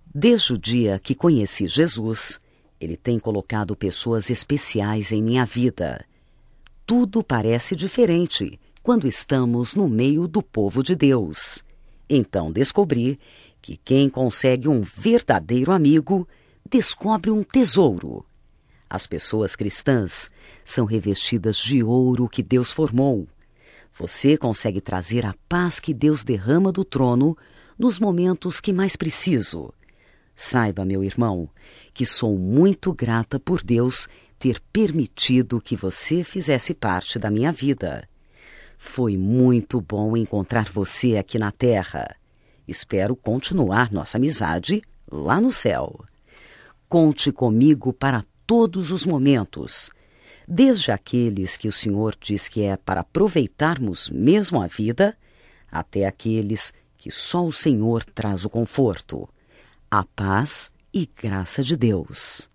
Desde o dia que conheci Jesus, Ele tem colocado pessoas especiais em minha vida. Tudo parece diferente quando estamos no meio do povo de Deus. Então descobri que quem consegue um verdadeiro amigo descobre um tesouro. As pessoas cristãs são revestidas de ouro que Deus formou. Você consegue trazer a paz que Deus derrama do trono nos momentos que mais preciso. Saiba, meu irmão, que sou muito grata por Deus ter permitido que você fizesse parte da minha vida. Foi muito bom encontrar você aqui na Terra. Espero continuar nossa amizade lá no céu. Conte comigo para todos os momentos, desde aqueles que o Senhor diz que é para aproveitarmos mesmo a vida, até aqueles que só o Senhor traz o conforto, a paz e graça de Deus.